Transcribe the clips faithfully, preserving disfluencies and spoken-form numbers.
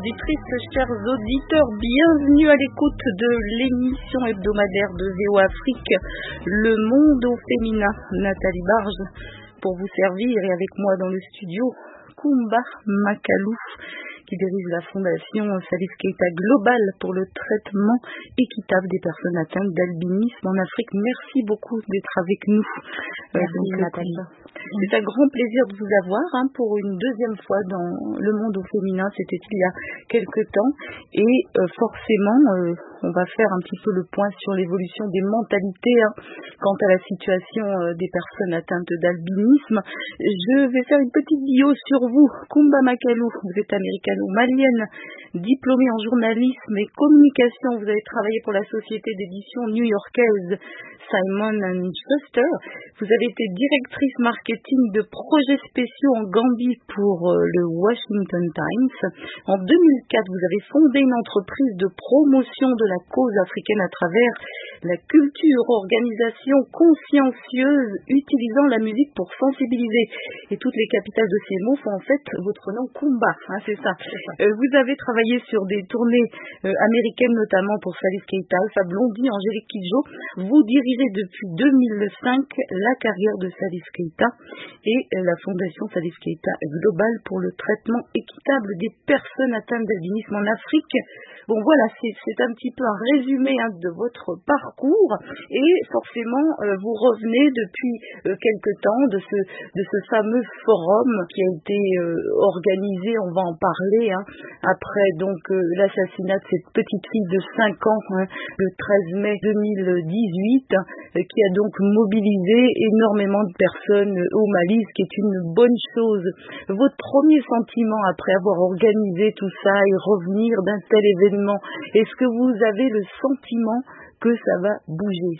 auditrices, chers auditeurs, bienvenue à l'écoute de l'émission hebdomadaire de V O Afrique, Le Monde au Féminin. Nathalie Barge pour vous servir, et avec moi dans le studio, Kumba Makalou, qui dirige la fondation Salif Keita Global pour le traitement équitable des personnes atteintes d'albinisme en Afrique. Merci beaucoup d'être avec nous. Merci euh, Nathalie. C'est un grand plaisir de vous avoir hein, pour une deuxième fois dans Le Monde au Féminin. C'était il y a quelques temps et euh, forcément euh, on va faire un petit peu le point sur l'évolution des mentalités hein, quant à la situation euh, des personnes atteintes d'albinisme. Je vais faire une petite bio sur vous. Kumba Makalou, vous êtes américano-malienne, diplômée en journalisme et communication. Vous avez travaillé pour la société d'édition new-yorkaise Simon and Schuster. Vous avez été directrice marketing de projets spéciaux en Gambie pour euh, le Washington Times. En deux mille quatre, vous avez fondé une entreprise de promotion de la cause africaine à travers la culture, organisation consciencieuse utilisant la musique pour sensibiliser. Et toutes les capitales de ces mots font en fait votre nom Kumba, hein, c'est ça. Euh, vous avez travaillé sur des tournées euh, américaines, notamment pour Salif Keita, Alpha Blondy, Angélique Kidjo. Vous dirigez depuis deux mille cinq la carrière de Salif Keita et euh, la fondation Salif Keita Global pour le traitement équitable des personnes atteintes d'albinisme en Afrique. Bon voilà, c'est, c'est un petit peu un résumé hein, de votre parcours et forcément euh, vous revenez depuis euh, quelque temps de ce, de ce fameux forum qui a été euh, organisé, on va en parler, hein, après donc euh, l'assassinat de cette petite fille de cinq ans hein, le treize mai deux mille dix-huit euh, qui a donc mobilisé énormément de personnes euh, au Mali, ce qui est une bonne chose. Votre premier sentiment après avoir organisé tout ça et revenir d'un tel événement, est-ce que vous avez le sentiment que ça va bouger?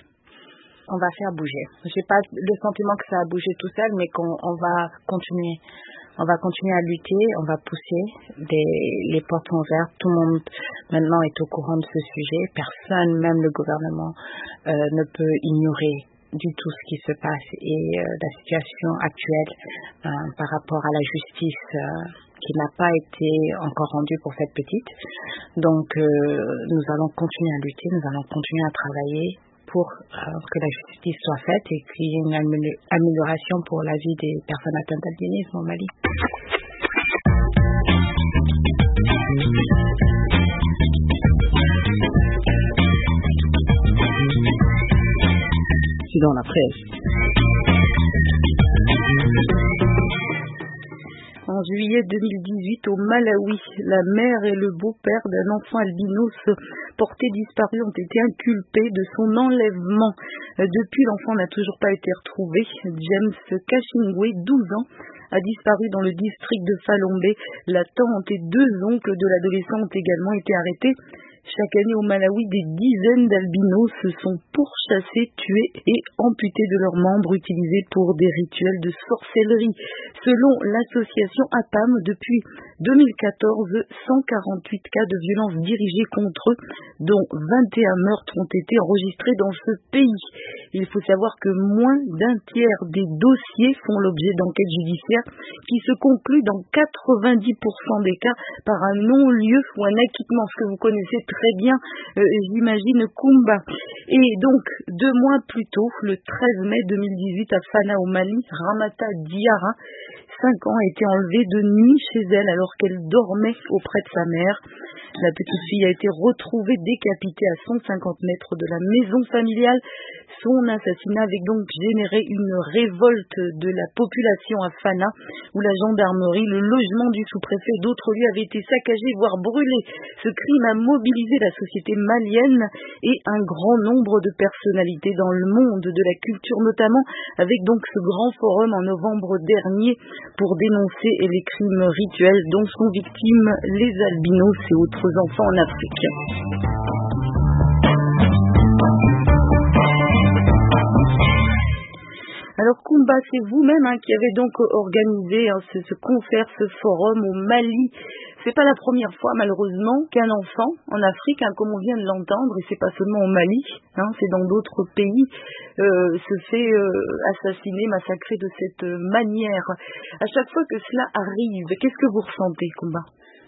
On va faire bouger. J'ai pas le sentiment que ça a bougé tout seul, mais qu'on on va continuer. On va continuer à lutter, on va pousser, des, les portes sont ouvertes, tout le monde maintenant est au courant de ce sujet, personne, même le gouvernement, euh, ne peut ignorer du tout ce qui se passe et euh, la situation actuelle euh, par rapport à la justice euh, qui n'a pas été encore rendue pour cette petite. Donc euh, nous allons continuer à lutter, nous allons continuer à travailler pour euh, que la justice soit faite et qu'il y ait une amé- amélioration pour la vie des personnes atteintes d'albinisme au Mali. C'est dans la presse. En juillet deux mille dix-huit, au Malawi, la mère et le beau-père d'un enfant albinos porté disparu ont été inculpés de son enlèvement. Depuis, l'enfant n'a toujours pas été retrouvé. James Kashingwe, douze ans, a disparu dans le district de Falombe. La tante et deux oncles de l'adolescent ont également été arrêtés. Chaque année au Malawi, des dizaines d'albinos se sont pourchassés, tués et amputés de leurs membres utilisés pour des rituels de sorcellerie. Selon l'association A P A M, depuis deux mille quatorze, cent quarante-huit cas de violences dirigées contre eux, dont vingt et un meurtres ont été enregistrés dans ce pays. Il faut savoir que moins d'un tiers des dossiers font l'objet d'enquêtes judiciaires qui se concluent dans quatre-vingt-dix pour cent des cas par un non-lieu ou un acquittement, ce que vous connaissez très bien, euh, j'imagine, Kumba. Et donc, deux mois plus tôt, le treize mai deux mille dix-huit, à Fana au Mali, Ramata Diarra, cinq ans, a été enlevée de nuit chez elle alors qu'elle dormait auprès de sa mère. La petite fille a été retrouvée décapitée à cent cinquante mètres de la maison familiale. Son assassinat avait donc généré une révolte de la population à Fana, où la gendarmerie, le logement du sous-préfet et d'autres lieux avaient été saccagés, voire brûlés. Ce crime a mobilisé la société malienne et un grand nombre de personnalités dans le monde de la culture, notamment avec donc ce grand forum en novembre dernier pour dénoncer les crimes rituels dont sont victimes les albinos et autres enfants en Afrique. Alors Kumba, c'est vous-même hein, qui avez donc organisé hein, ce, ce concert, ce forum au Mali. C'est pas la première fois malheureusement qu'un enfant en Afrique, hein, comme on vient de l'entendre, et c'est pas seulement au Mali, hein, c'est dans d'autres pays, euh, se fait euh, assassiner, massacrer de cette manière. À chaque fois que cela arrive, qu'est-ce que vous ressentez, Kumba ?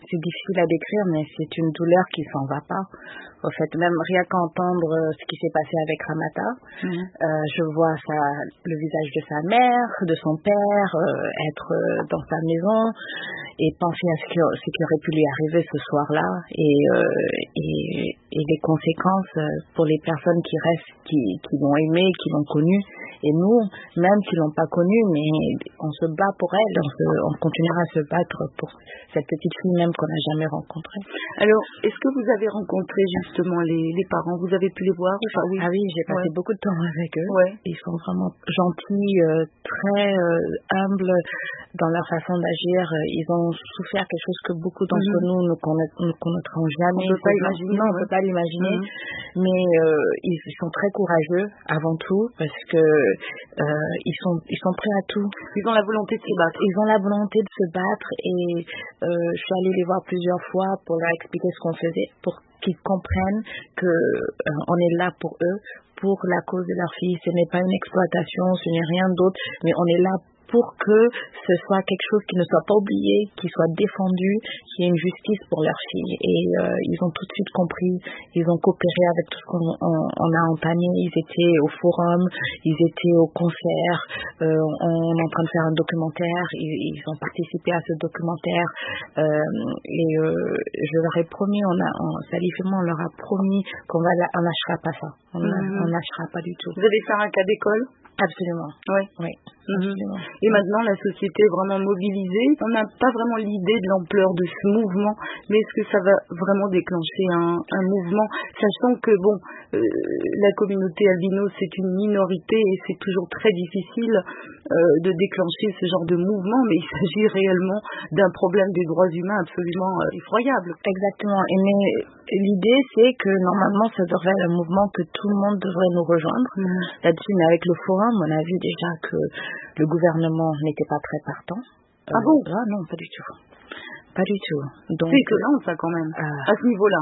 c'est difficile à décrire, mais c'est une douleur qui s'en va pas. Au fait, même rien qu'à entendre ce qui s'est passé avec Ramata, mmh. euh, je vois sa, le visage de sa mère, de son père, euh, être dans sa maison et penser à ce qui, ce qui aurait pu lui arriver ce soir-là et, euh, et, et les conséquences pour les personnes qui restent, qui, qui l'ont aimé, qui l'ont connu. Et nous, même qui l'ont pas connue, mais on se bat pour elle, on, se, on continuera à se battre pour cette petite fille même qu'on n'a jamais rencontrée. Alors, est-ce que vous avez rencontré justement les, les parents? Vous avez pu les voir? Enfin, oui. Ah oui, j'ai passé ouais. beaucoup de temps avec eux. Ouais. Ils sont vraiment gentils, euh, très euh, humbles dans leur façon d'agir. Ils ont souffert quelque chose que beaucoup d'entre mm-hmm. nous ne connaîtront jamais. On ne peut pas imaginer. Non, on ne peut pas l'imaginer. Mm-hmm. Mais euh, ils, ils sont très courageux avant tout parce que euh, ils sont ils sont prêts à tout. Ils ont la volonté de se battre. Ils ont la volonté de se battre et euh, je suis allée les voir plusieurs fois pour leur expliquer ce qu'on faisait, pour qu'ils comprennent que euh, on est là pour eux, pour la cause de leur fille. Ce n'est pas une exploitation, ce n'est rien d'autre, mais on est là pour que ce soit quelque chose qui ne soit pas oublié, qui soit défendu, qu'il y ait une justice pour leur fille. Et euh, ils ont tout de suite compris, ils ont coopéré avec tout ce qu'on on, on a entamé. Ils étaient au forum, ils étaient au concert, euh, on est en train de faire un documentaire, ils, ils ont participé à ce documentaire. Euh, et euh, je leur ai promis, on a, on, Salif et moi, on leur a promis qu'on va, on lâchera pas ça. On mmh. lâchera pas du tout. Vous allez faire un cas d'école? Absolument. Oui. Oui. Absolument. Et maintenant, la société est vraiment mobilisée. On n'a pas vraiment l'idée de l'ampleur de ce mouvement, mais est-ce que ça va vraiment déclencher un, un mouvement, sachant que, bon, euh, la communauté albino, c'est une minorité et c'est toujours très difficile euh, de déclencher ce genre de mouvement, mais il s'agit réellement d'un problème des droits humains absolument euh, effroyable. Exactement. Et mais l'idée, c'est que normalement, ça devrait être un mouvement que tout le monde devrait nous rejoindre mmh. là-dessus, mais avec le forum, on a vu déjà que le gouvernement n'était pas très partant. Euh, ah bon? Ah non, pas du tout. Pas du tout. Donc, c'est étonnant ça quand même, euh, à ce niveau-là.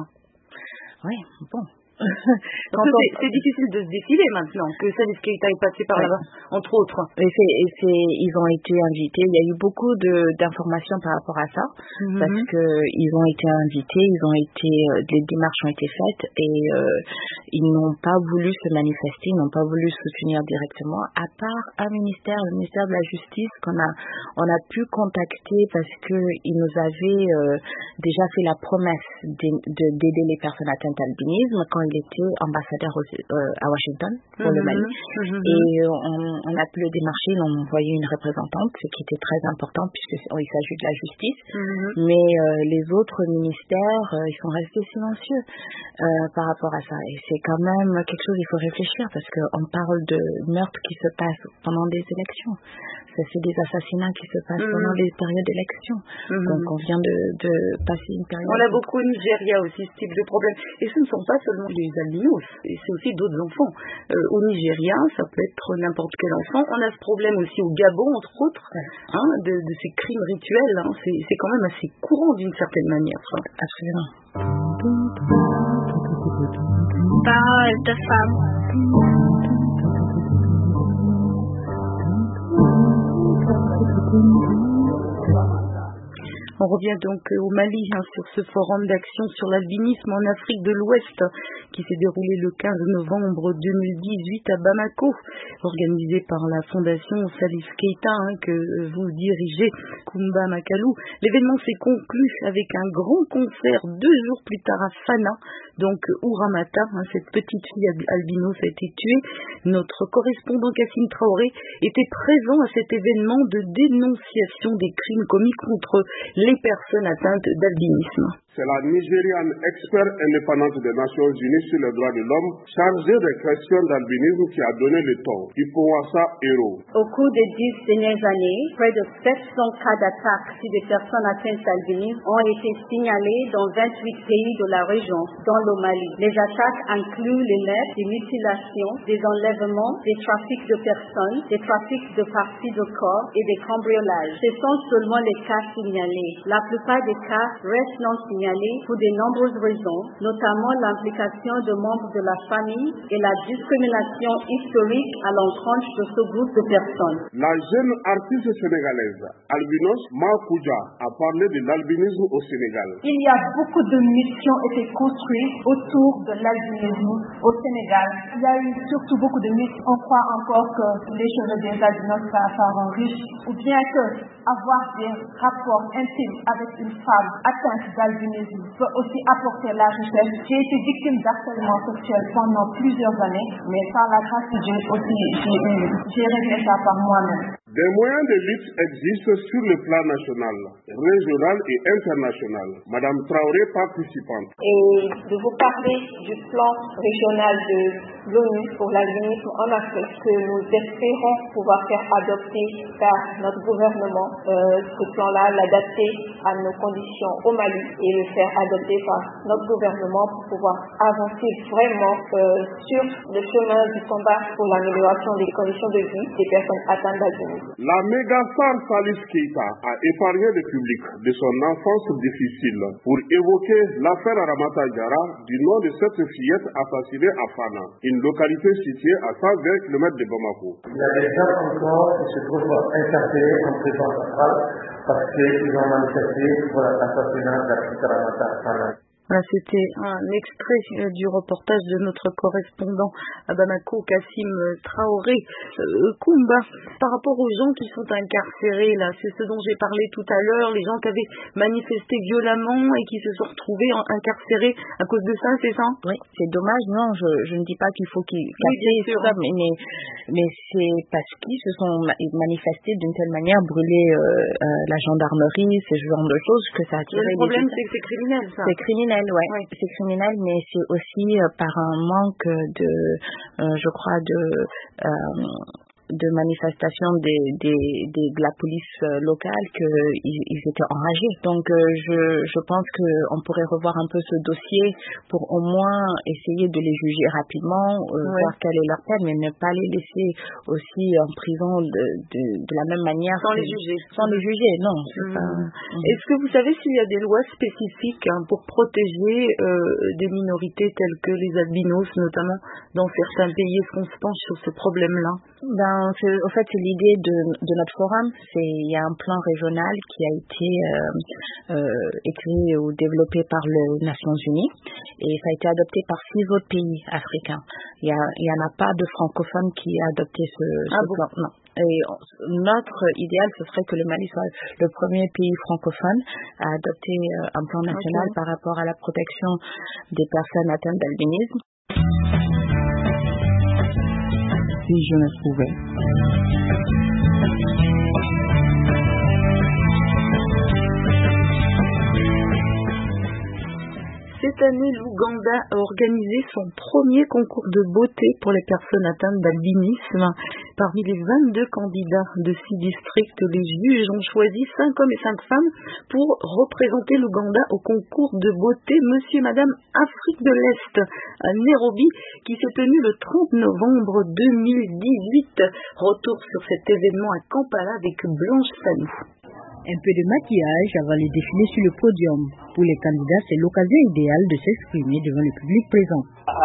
Oui, bon. Quand on... c'est, c'est difficile de se décider maintenant que Salif Keita est passé par ouais. là-bas, entre autres. Et c'est, et c'est, ils ont été invités. Il y a eu beaucoup de, d'informations par rapport à ça, mm-hmm. parce que ils ont été invités, ils ont été, les démarches ont été faites et euh, ils n'ont pas voulu se manifester, ils n'ont pas voulu soutenir directement, à part un ministère, le ministère de la Justice qu'on a, on a pu contacter parce que ils nous avaient euh, déjà fait la promesse de, de, d'aider les personnes atteintes d'albinisme quand il était ambassadeur au, euh, à Washington pour mm-hmm. le Mali. Mm-hmm. Et on, on a pu le démarcher, ils ont envoyé une représentante, ce qui était très important puisqu'il s'agit de la justice. Mm-hmm. Mais euh, les autres ministères, euh, ils sont restés silencieux euh, par rapport à ça. Et c'est quand même quelque chose, il faut réfléchir parce qu'on parle de meurtres qui se passent pendant des élections. Ça, c'est des assassinats qui se passent mm-hmm. pendant des périodes d'élections. Mm-hmm. Donc on vient de, de passer une période... On a beaucoup au Nigeria aussi ce type de problème. Et ce ne sont pas seulement les albinos, c'est aussi d'autres enfants. Euh, au Nigeria, ça peut être n'importe quel enfant. On a ce problème aussi au Gabon, entre autres, hein, de, de ces crimes rituels. Hein. C'est, c'est quand même assez courant d'une certaine manière. Ça. Absolument. Parole de femme. On revient donc au Mali hein, sur ce forum d'action sur l'albinisme en Afrique de l'Ouest qui s'est déroulé le quinze novembre deux mille dix-huit à Bamako, organisé par la fondation Salif Keita hein, que vous dirigez, Kumba Makalou. L'événement s'est conclu avec un grand concert deux jours plus tard à Fana, donc où Ramata, hein, cette petite fille albinos, a été tuée. Notre correspondant Cassine Traoré était présent à cet événement de dénonciation des crimes commis contre les personnes atteintes d'albinisme. C'est la Nigériane expert indépendante des Nations Unies sur les droits de l'homme, chargée des questions d'albinisme qui a donné le ton. Ipowassa Hero. Au cours des dix dernières années, près de sept cents cas d'attaque sur des personnes atteintes d'albinisme ont été signalés dans vingt-huit pays de la région, dont le Mali. Les attaques incluent les meurtres, des mutilations, des enlèvements, des trafics de personnes, des trafics de parties de corps et des cambriolages. Ce sont seulement les cas signalés. La plupart des cas restent non signalés signalé pour de nombreuses raisons, notamment l'implication de membres de la famille et la discrimination historique à l'encontre de ce groupe de personnes. La jeune artiste sénégalaise albinos Makouja a parlé de l'albinisme au Sénégal. Il y a beaucoup de mythes qui ont été construits autour de l'albinisme au Sénégal. Il y a eu surtout beaucoup de mythes. On croit encore que les cheveux des albinos ça rend riche, ou bien que avoir des rapports intimes avec une femme atteinte d'albinisme peut aussi apporter la richesse. J'ai été victime d'harcèlement sexuel pendant plusieurs années, mais par la grâce de Dieu aussi, j'ai, j'ai réglé ça par moi-même. Des moyens de lutte existent sur le plan national, régional et international. Madame Traoré, participante. Et de vous parler du plan régional de l'ONU pour l'albinisme en Afrique que nous espérons pouvoir faire adopter par notre gouvernement. Euh, ce plan-là, l'adapter à nos conditions au Mali et le faire adopter par notre gouvernement pour pouvoir avancer vraiment euh, sur le chemin du combat pour l'amélioration des conditions de vie des personnes atteintes d'albinisme. La mégastar Salif Keita a épargné le public de son enfance difficile pour évoquer l'affaire Ramata Diarra du nom de cette fillette assassinée à Fana, une localité située à cent vingt kilomètres de Bamako. Il y a des gens encore qui se trouvent incarcérés en prison centrale parce qu'ils ont manifesté pour l'assassinat de la petite Ramata à Fana. Voilà, c'était un extrait euh, du reportage de notre correspondant à Bamako, Kassim Traoré. Euh, Koumba, par rapport aux gens qui sont incarcérés, là, c'est ce dont j'ai parlé tout à l'heure, les gens qui avaient manifesté violemment et qui se sont retrouvés en, incarcérés à cause de ça, c'est ça? Oui, c'est dommage, non, je, je ne dis pas qu'il faut qu'ils cassent ça, mais, mais, mais c'est parce qu'ils se sont manifestés d'une telle manière, brûler euh, euh, la gendarmerie, ce genre de choses, que ça a attiré. Le problème, c'est que c'est criminel, ça. C'est criminel. Ouais, oui. C'est criminel, mais c'est aussi euh, par un manque de, euh, je crois, de euh, de manifestation des, des, des, de la police euh, locale qu'ils ils étaient enragés. Donc euh, je, je pense qu'on pourrait revoir un peu ce dossier pour au moins essayer de les juger rapidement, euh, ouais. voir quelle est leur peine, mais ne pas les laisser aussi en prison de, de, de la même manière. Sans les juger. Sans les juger, non. C'est mmh. pas... Est-ce que vous savez s'il y a des lois spécifiques hein, pour protéger euh, des minorités telles que les albinos, notamment dans certains pays? Est-ce qu'on se penche sur ce problème-là? Ben, c'est, en fait, c'est l'idée de, de notre forum. C'est, il y a un plan régional qui a été euh, euh, écrit ou développé par les Nations Unies et ça a été adopté par six autres pays africains. Il y a, il y en a pas de francophones qui a adopté ce, ce ah bon? plan. Non. Et notre idéal, ce serait que le Mali soit le premier pays francophone à adopter un plan national okay. par rapport à la protection des personnes atteintes d'albinisme. Si je me trouvais. Cette année, l'Ouganda a organisé son premier concours de beauté pour les personnes atteintes d'albinisme. Parmi les vingt-deux candidats de six districts, les juges ont choisi cinq hommes et cinq femmes pour représenter l'Ouganda au concours de beauté Monsieur et Madame Afrique de l'Est à Nairobi, qui s'est tenu le trente novembre deux mille dix-huit. Retour sur cet événement à Kampala avec Blanche Sanou. Un peu de maquillage avant le défilé sur le podium. Pour les candidats, c'est l'occasion idéale de s'exprimer devant le public présent.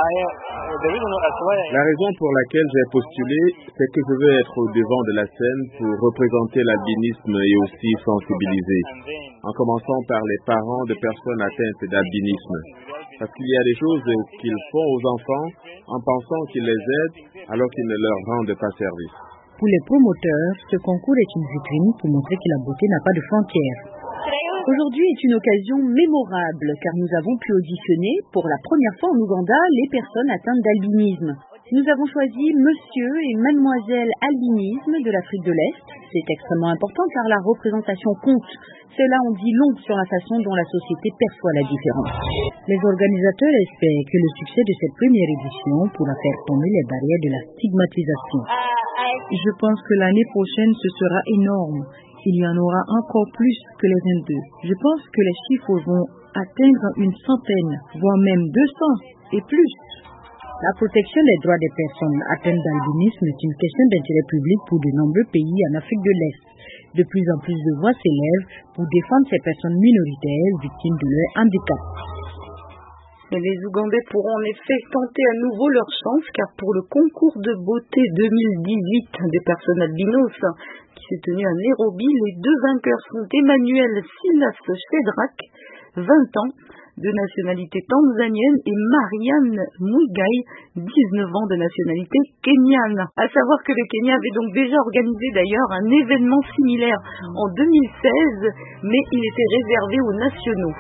La raison pour laquelle j'ai postulé, c'est que je veux être au devant de la scène pour représenter l'albinisme et aussi sensibiliser, en commençant par les parents de personnes atteintes d'albinisme. Parce qu'il y a des choses qu'ils font aux enfants en pensant qu'ils les aident alors qu'ils ne leur rendent pas service. Pour les promoteurs, ce concours est une vitrine pour montrer que la beauté n'a pas de frontières. Aujourd'hui est une occasion mémorable car nous avons pu auditionner pour la première fois en Ouganda les personnes atteintes d'albinisme. Nous avons choisi Monsieur et Mademoiselle Albinisme de l'Afrique de l'Est. C'est extrêmement important car la représentation compte. Cela en dit long sur la façon dont la société perçoit la différence. Les organisateurs espèrent que le succès de cette première édition pourra faire tomber les barrières de la stigmatisation. Je pense que l'année prochaine, ce sera énorme. Il y en aura encore plus que les vingt-deux. Je pense que les chiffres vont atteindre une centaine, voire même deux cents et plus. La protection des droits des personnes atteintes d'albinisme est une question d'intérêt public pour de nombreux pays en Afrique de l'Est. De plus en plus de voix s'élèvent pour défendre ces personnes minoritaires victimes de leur handicap. Et les Ougandais pourront en effet tenter à nouveau leur chance, car pour le concours de beauté deux mille dix-huit des personnes albinos qui s'est tenu à Nairobi, les deux vainqueurs sont Emmanuel Silas Shedrack, vingt ans, de nationalité tanzanienne, et Marianne Mwigai, dix-neuf ans, de nationalité kenyane. À savoir que le Kenya avait donc déjà organisé d'ailleurs un événement similaire en deux mille seize, mais il était réservé aux nationaux.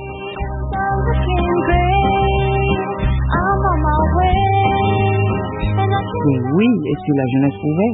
Oui, et si la jeunesse pouvait.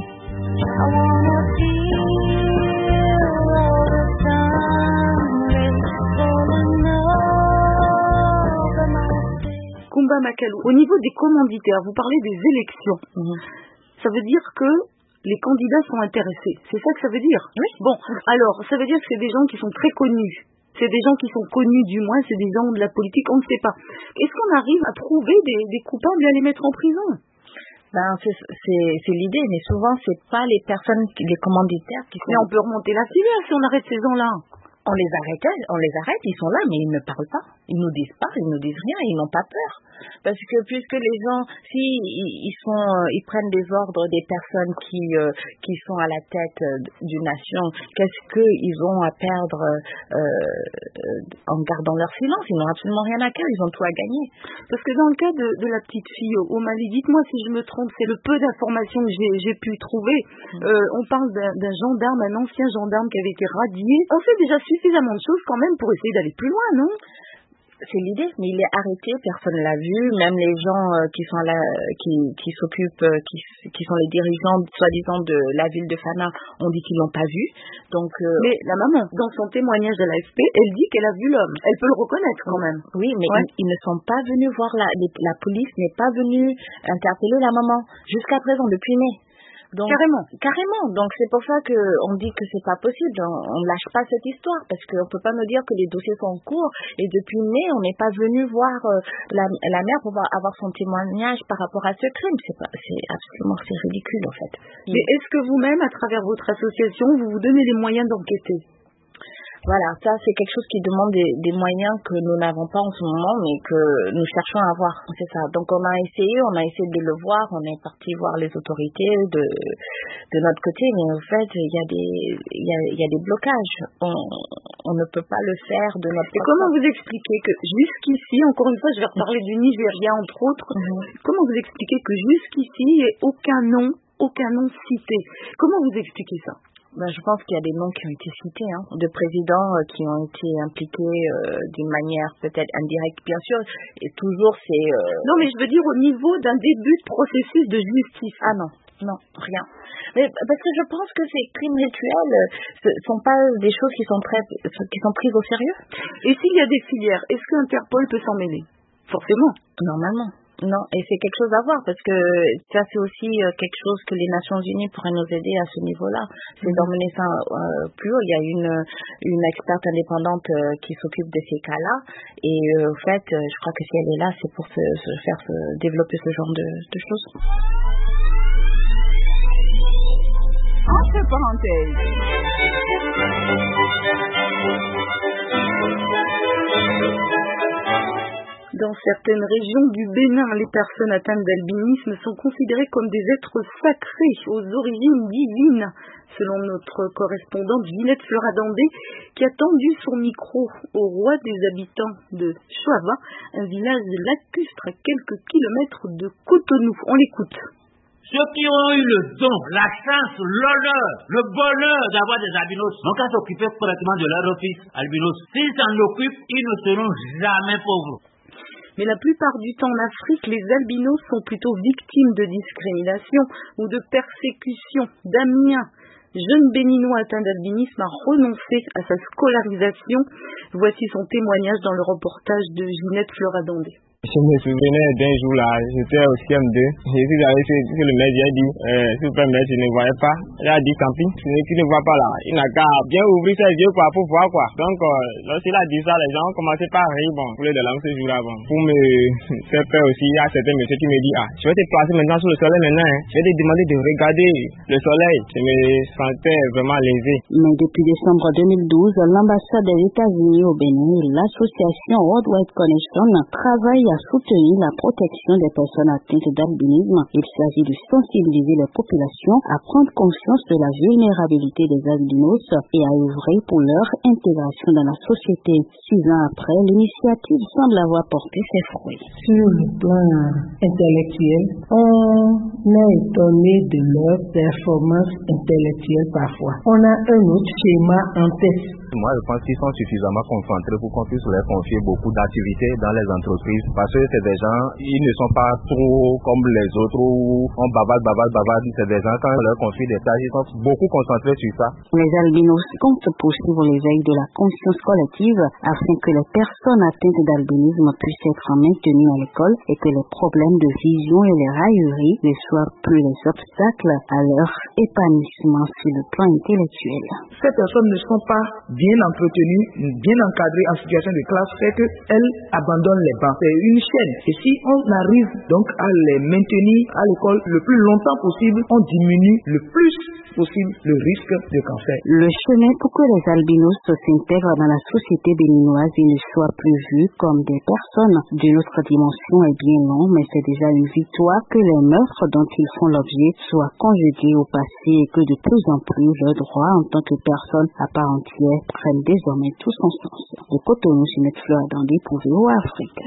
Kumba Makalou, au niveau des commanditaires, vous parlez des élections. Mmh. Ça veut dire que les candidats sont intéressés. C'est ça que ça veut dire? Oui. Bon, alors, ça veut dire que c'est des gens qui sont très connus. C'est des gens qui sont connus, du moins, c'est des gens de la politique, on ne sait pas. Est-ce qu'on arrive à trouver des, des coupables et à les mettre en prison? Ben, c'est, c'est, c'est l'idée, mais souvent, c'est pas les personnes, les commanditaires qui sont... Mais on peut remonter la filière si on arrête ces gens-là. On les arrête, on les arrête, ils sont là, mais ils ne parlent pas. Ils nous disent pas, ils nous disent rien, ils n'ont pas peur. Parce que puisque les gens, si ils sont, ils prennent des ordres des personnes qui euh, qui sont à la tête d'une nation, qu'est-ce qu'ils ont à perdre euh, en gardant leur silence? Ils n'ont absolument rien à perdre, ils ont tout à gagner. Parce que dans le cas de, de la petite fille au, au Mali, dites-moi si je me trompe, c'est le peu d'informations que j'ai, j'ai pu trouver. Euh, on parle d'un, d'un gendarme, un ancien gendarme qui avait été radié. On fait déjà suffisamment de choses quand même pour essayer d'aller plus loin, non? C'est l'idée, mais il est arrêté, personne l'a vu, même les gens euh, qui sont là, qui, qui s'occupent, euh, qui, qui sont les dirigeants, soi-disant, de la ville de Fana, ont dit qu'ils l'ont pas vu. Donc, euh, mais la maman, dans son témoignage à l'A F P, elle dit qu'elle a vu l'homme. Elle peut le reconnaître quand même. Oui, mais ouais. ils, ils ne sont pas venus voir la, les, la police n'est pas venue interpeller la maman jusqu'à présent, depuis mai. Donc, carrément. Carrément. Donc c'est pour ça que on dit que c'est pas possible. On, on lâche pas cette histoire parce qu'on peut pas nous dire que les dossiers sont en cours et depuis mai on n'est pas venu voir euh, la, la mère pour avoir son témoignage par rapport à ce crime. C'est pas, c'est absolument, c'est ridicule en fait. Mais oui. Est-ce que vous-même, à travers votre association, vous vous donnez les moyens d'enquêter? Voilà, ça c'est quelque chose qui demande des, des moyens que nous n'avons pas en ce moment, mais que nous cherchons à avoir. C'est ça. Donc on a essayé, on a essayé de le voir, on est parti voir les autorités de de notre côté, mais en fait il y a des il y a, il y a des blocages. On, on ne peut pas le faire de notre côté. Et comment vous expliquez que jusqu'ici, encore une fois, je vais reparler du Nigeria entre autres, mm-hmm. comment vous expliquez que jusqu'ici il n'y ait aucun nom, aucun nom cité? Comment vous expliquez ça? Ben, je pense qu'il y a des noms qui ont été cités, hein, de présidents euh, qui ont été impliqués euh, d'une manière peut-être indirecte, bien sûr, et toujours c'est... Euh... Non, mais je veux dire au niveau d'un début de processus de justice. Ah non, non, rien. Mais parce que je pense que ces crimes rituels ne euh, sont pas des choses qui sont, très, qui sont prises au sérieux. Et s'il y a des filières, est-ce que Interpol peut s'en mêler? Forcément. Normalement. Non, et c'est quelque chose à voir parce que ça c'est aussi euh, quelque chose que les Nations Unies pourraient nous aider à ce niveau-là. C'est mmh. d'emmener ça euh, plus haut. Il y a une une experte indépendante euh, qui s'occupe de ces cas-là et euh, en fait, euh, je crois que si elle est là, c'est pour se, se faire se développer ce genre de, de choses. Entre parenthèses. Dans certaines régions du Bénin, les personnes atteintes d'albinisme sont considérées comme des êtres sacrés aux origines divines, selon notre correspondante Ginette Floradandé, qui a tendu son micro au roi des habitants de Chouava, un village lacustre à quelques kilomètres de Cotonou. On l'écoute. Ceux qui ont eu le don, la chance, l'honneur, le bonheur d'avoir des albinos n'ont qu'à s'occuper correctement de leur office albinos. S'ils s'en occupent, ils ne seront jamais pauvres. Mais la plupart du temps en Afrique, les albinos sont plutôt victimes de discrimination ou de persécution. Damien, jeune béninois atteint d'albinisme, a renoncé à sa scolarisation. Voici son témoignage dans le reportage de Ginette Floradandé. Je me souvenais d'un jour là, j'étais au C M deux, je suis allé sur le maître, j'ai dit, euh, s'il vous plaît, maître, je ne voyais pas. Il a dit, tant pis, tu ne vois pas là. Il n'a qu'à bien ouvrir ses yeux quoi, pour voir quoi. Donc, euh, lorsqu'il a dit ça, les gens ont commencé par rire, bon, pour les de langue ce jour-là, bon. Pour me faire peur aussi, il y a certains messieurs qui me disent, ah, je vais te placer maintenant sur le soleil maintenant, hein. Je vais te demander de regarder le soleil. Je me sentais vraiment lésé. Mais depuis décembre deux mille douze, l'ambassade des États-Unis au Bénin et l'association Worldwide Connection travaillent à soutenir la protection des personnes atteintes d'albinisme. Il s'agit de sensibiliser les populations à prendre conscience de la vulnérabilité des albinos et à œuvrer pour leur intégration dans la société. Six ans après, l'initiative semble avoir porté ses fruits. Sur le plan intellectuel, on est étonné de leur performance intellectuelle parfois. On a un autre schéma en tête. Moi, je pense qu'ils sont suffisamment concentrés pour qu'on puisse leur confier beaucoup d'activités dans les entreprises parce que c'est des gens, ils ne sont pas trop comme les autres où on bavade, bavade, bavade. C'est des gens, quand on leur confie des tâches, ils sont beaucoup concentrés sur ça. Les albinos comptent poursuivre l'éveil de la conscience collective afin que les personnes atteintes d'albinisme puissent être maintenues à l'école et que les problèmes de vision et les railleries ne soient plus les obstacles à leur épanouissement sur le plan intellectuel. Ces personnes ne sont pas bien entretenues, bien encadrées en situation de classe, fait qu'elles abandonnent les bancs. C'est une chaîne. Et si on arrive donc à les maintenir à l'école le plus longtemps possible, on diminue le plus possible le risque de cancer. Le chemin pour que les albinos s'intègrent dans la société béninoise et ne soient plus vus comme des personnes d'une autre dimension est bien long, mais c'est déjà une victoire que les meurtres dont ils font l'objet soient conjugués au passé et que de plus en plus leurs droits en tant que personnes à part entière prennent désormais tout son sens. De Cotonou, Ginette Fleur Dandé pour V O A Afrique.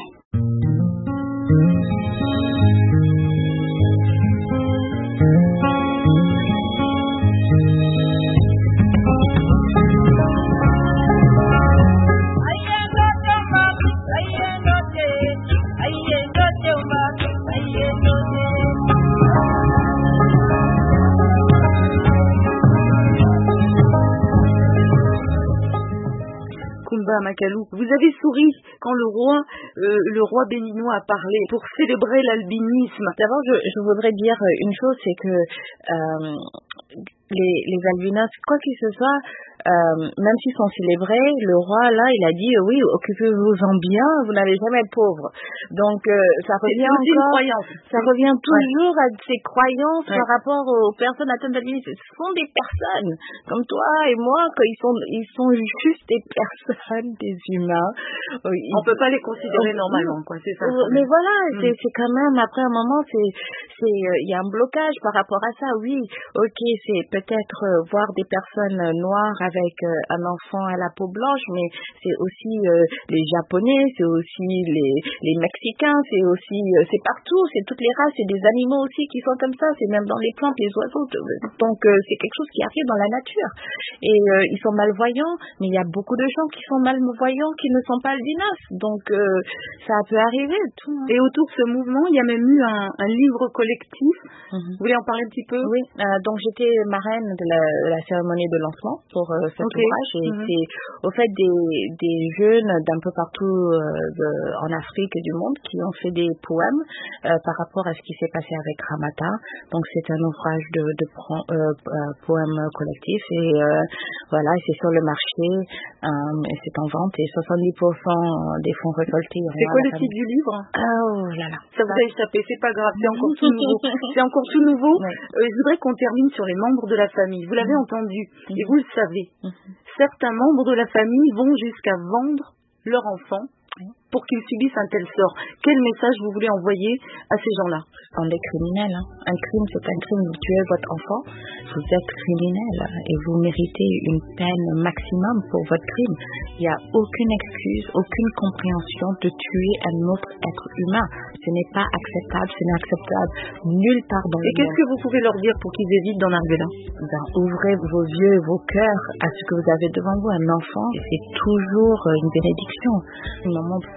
Makalou, vous avez souri quand le roi, euh, le roi béninois a parlé pour célébrer l'albinisme. D'abord, je, je voudrais dire une chose, c'est que euh, les, les albinos, quoi qu'il se soit, euh, même s'ils sont célébrés, le roi là, il a dit euh, oui, occupez-vous-en bien, vous n'allez jamais être pauvre. Donc euh, ça revient encore, ça revient toujours ouais. à ces croyances ouais. par rapport aux personnes atteintes d'albinisme. Ce sont des personnes comme toi et moi, qu'ils sont, ils sont juste des personnes, des humains. Euh, On peut pas les considérer on, normalement, quoi. C'est ça. Mais voilà, mm. c'est, c'est quand même après un moment, c'est, c'est, il y a un blocage par rapport à ça. Oui, ok, c'est peut-être euh, voir des personnes noires avec euh, un enfant à la peau blanche, mais c'est aussi euh, les Japonais, c'est aussi les, les Mexicains, c'est aussi, euh, c'est partout, c'est toutes les races, c'est des animaux aussi qui sont comme ça, c'est même dans les plantes, les oiseaux. Donc euh, c'est quelque chose qui arrive dans la nature. Et euh, ils sont malvoyants, mais il y a beaucoup de gens qui sont malvoyants qui ne sont pas albinos. Donc euh, ça peut arriver. Tout. Et autour de ce mouvement, il y a même eu un, un livre collectif. Mm-hmm. Vous voulez en parler un petit peu? Oui. Euh, donc j'étais marraine de la, de la cérémonie de lancement pour euh, cet okay. ouvrage. Et mm-hmm. c'est au fait des, des jeunes d'un peu partout euh, de, en Afrique et du monde qui ont fait des poèmes euh, par rapport à ce qui s'est passé avec Ramata. Donc c'est un ouvrage de, de pro, euh, euh, poèmes collectifs et euh, voilà, c'est sur le marché euh, et c'est en vente et soixante-dix pour cent des fonds récoltés. C'est quoi le titre du livre? Oh là là. Ça vous a échappé, c'est pas grave, c'est encore tout nouveau. C'est encore tout nouveau. Ouais. Euh, je voudrais qu'on termine sur les membres de la famille. Vous l'avez mmh. entendu mmh. et vous le savez. Mmh. Certains membres de la famille vont jusqu'à vendre leur enfant pour qu'ils subissent un tel sort. Quel message vous voulez envoyer à ces gens-là? Ce sont des criminels. Hein. Un crime, c'est un crime. Vous tuez votre enfant, vous êtes criminel et vous méritez une peine maximum pour votre crime. Il n'y a aucune excuse, aucune compréhension de tuer un autre être humain. Ce n'est pas acceptable, ce n'est acceptable nulle part dans le monde. Et qu'est-ce que vous pouvez leur dire pour qu'ils évitent d'en arriver là? Ben, ouvrez vos yeux et vos cœurs à ce que vous avez devant vous, un enfant. Et c'est toujours une bénédiction, un moment fort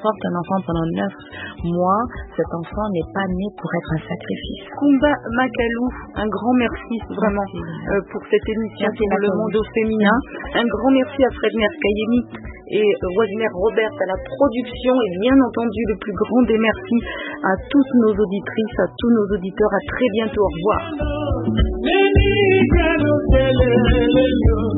porte un enfant pendant neuf mois, cet enfant n'est pas né pour être un sacrifice. Kumba Makalou, un grand merci vraiment euh, pour cette émission merci sur le monde au féminin. Un grand merci à Fred Merkayemit et Wagner Robert à la production et bien entendu le plus grand des merci à toutes nos auditrices, à tous nos auditeurs. À très bientôt. Au revoir.